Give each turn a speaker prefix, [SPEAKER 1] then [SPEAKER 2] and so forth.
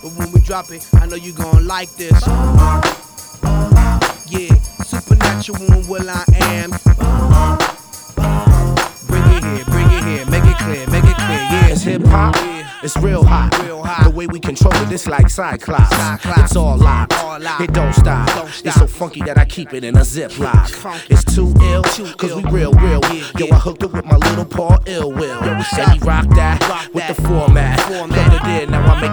[SPEAKER 1] but when we drop it, I know you gon' like this. Yeah, supernatural and Will I Am. Bring it here, make it clear, yeah.
[SPEAKER 2] It's hip hop, it's real hot. The way we control it, it's like Cyclops. It's all locked, it don't stop. It's so funky that I keep it in a ziplock. It's too ill, cause we real. Yo, I hooked up with my little Paul Ill Will. And he rocked that with the format. Now I make